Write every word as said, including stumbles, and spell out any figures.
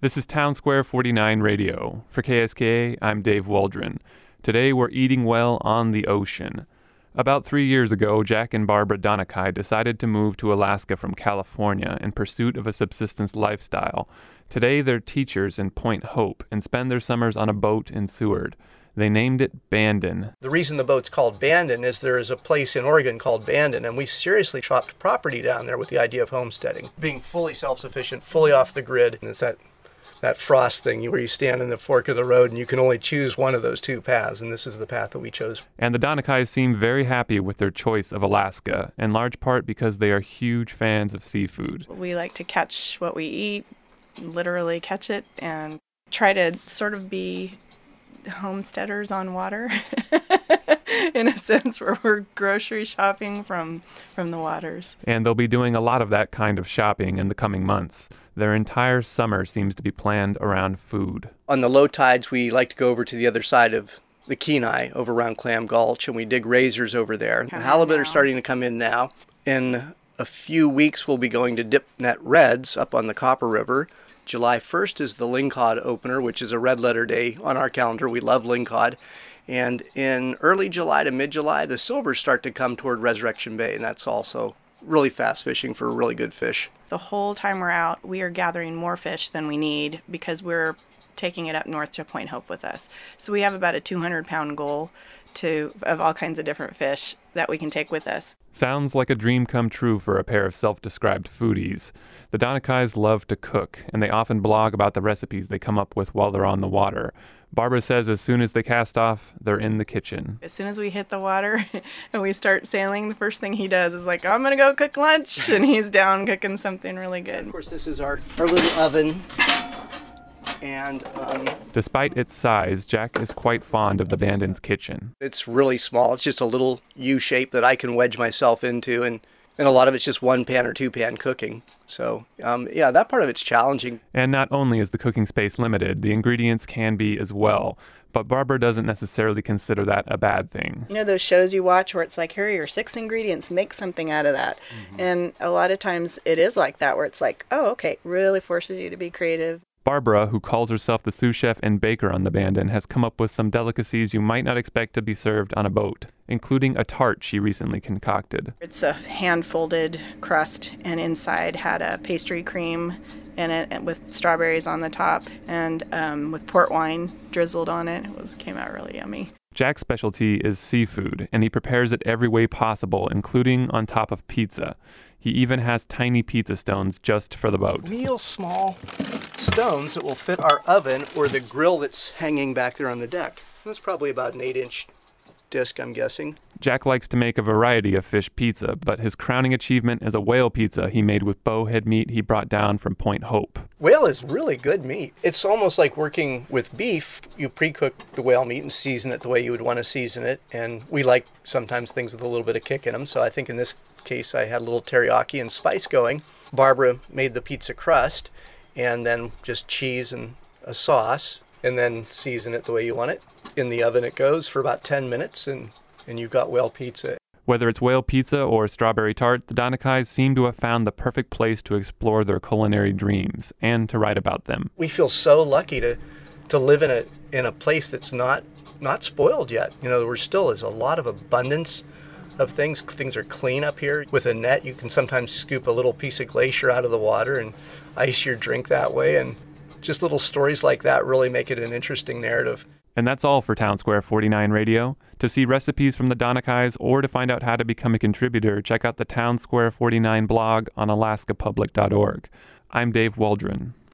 This is Town Square forty-nine Radio. For K S K A, I'm Dave Waldron. Today we're eating well on the ocean. About three years ago, Jack and Barbara Donakai decided to move to Alaska from California in pursuit of a subsistence lifestyle. Today they're teachers in Point Hope and spend their summers on a boat in Seward. They named it Bandon. The reason the boat's called Bandon is there is a place in Oregon called Bandon, and we seriously shopped property down there with the idea of homesteading. Being fully self-sufficient, fully off the grid, and it's that that frost thing where you stand in the fork of the road and you can only choose one of those two paths, and this is the path that we chose. And the Donakais seem very happy with their choice of Alaska, in large part because they are huge fans of seafood. We like to catch what we eat, literally catch it, and try to sort of be homesteaders on water in a sense, where we're grocery shopping from from the waters. And they'll be doing a lot of that kind of shopping in the coming months. Their entire summer seems to be planned around food. On the low tides, we like to go over to the other side of the Kenai, over around Clam Gulch, and we dig razors over there. Come the halibut now. are starting to come in now. In a few weeks, we'll be going to dip net reds up on the Copper River. July first is the lingcod opener, which is a red letter day on our calendar. We love lingcod. And in early July to mid-July, the silvers start to come toward Resurrection Bay, and that's also really fast fishing for really good fish. The whole time we're out, we are gathering more fish than we need because we're taking it up north to Point Hope with us. So we have about a two hundred pound goal to of all kinds of different fish that we can take with us. Sounds like a dream come true for a pair of self-described foodies. The Donakais love to cook, and they often blog about the recipes they come up with while they're on the water. Barbara says as soon as they cast off, they're in the kitchen. As soon as we hit the water and we start sailing, the first thing he does is like, I'm going to go cook lunch, and he's down cooking something really good. Of course, this is our, our little oven. And um, Despite its size, Jack is quite fond of the Bandon's kitchen. It's really small. It's just a little U shape that I can wedge myself into, and, and a lot of it's just one pan or two pan cooking. So, um, yeah, that part of it's challenging. And not only is the cooking space limited, the ingredients can be as well. But Barbara doesn't necessarily consider that a bad thing. You know those shows you watch where it's like, here are your six ingredients, make something out of that. Mm-hmm. And a lot of times it is like that, where it's like, oh, okay, really forces you to be creative. Barbara, who calls herself the sous chef and baker on the Bandon, has come up with some delicacies you might not expect to be served on a boat, including a tart she recently concocted. It's a hand-folded crust, and inside had a pastry cream in it with strawberries on the top, and um, with port wine drizzled on it. It was, came out really yummy. Jack's specialty is seafood, and he prepares it every way possible, including on top of pizza. He even has tiny pizza stones just for the boat. Real small stones that will fit our oven or the grill that's hanging back there on the deck. That's probably about an eight inch disc, I'm guessing. Jack likes to make a variety of fish pizza, but his crowning achievement is a whale pizza he made with bowhead meat he brought down from Point Hope. Whale is really good meat. It's almost like working with beef. You pre-cook the whale meat and season it the way you would want to season it, and we like sometimes things with a little bit of kick in them, so I think in this case I had a little teriyaki and spice going. Barbara made the pizza crust, and then just cheese and a sauce, and then season it the way you want it. In the oven it goes for about ten minutes, and, and you've got whale pizza. Whether it's whale pizza or strawberry tart, the Donakais seem to have found the perfect place to explore their culinary dreams and to write about them. We feel so lucky to to live in a in a place that's not not spoiled yet. You know, there still is a lot of abundance of things. Things are clean up here. With a net, you can sometimes scoop a little piece of glacier out of the water and ice your drink that way. And just little stories like that really make it an interesting narrative. And that's all for Town Square forty-nine Radio. To see recipes from the Donakais or to find out how to become a contributor, check out the Town Square forty-nine blog on alaska public dot org. I'm Dave Waldron.